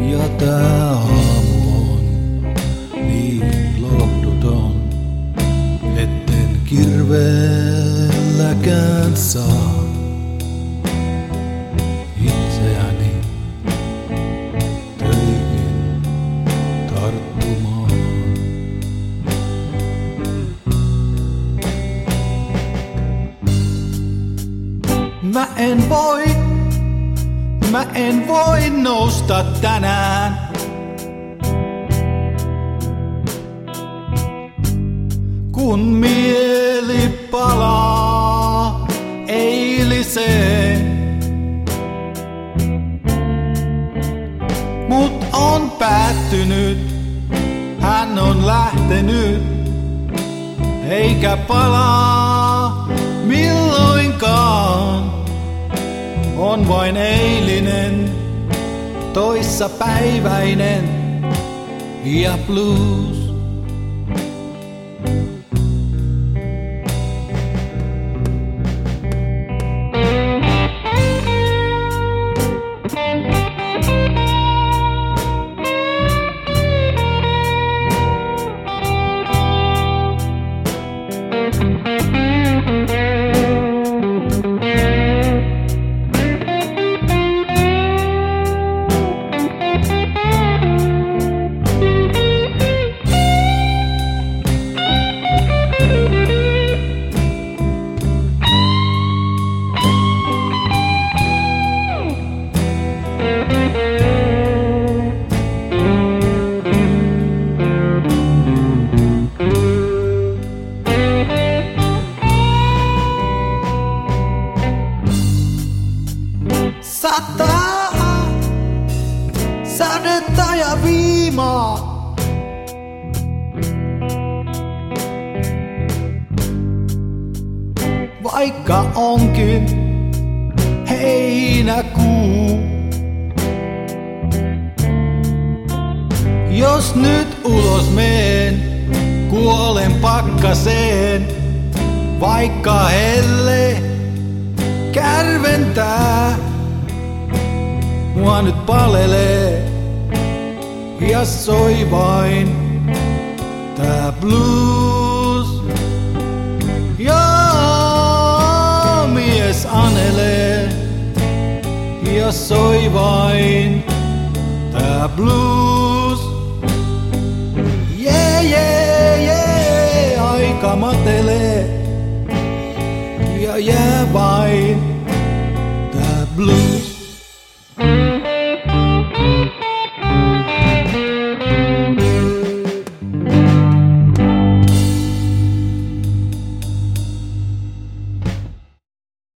Ja tää aamu on niin lohduton, etten kirveelläkään saa itseäni töihin tarttumaan. Mä en voi nousta tänään. Kun mieli palaa eiliseen. Mut on päättynyt, hän on lähtenyt, eikä palaa milloinkaan. On vain eilinen, toissapäiväinen ja blues. Sataa sadetta ja viimaa. Vaikka onkin heinäkuu. Jos nyt ulos meen, kuolen pakkaseen. Vaikka helle kärventää, mua nyt palelee ja soi vain tää blues. Ja mies anelee ja soi vain tää blues. Aika matelee ja jää vain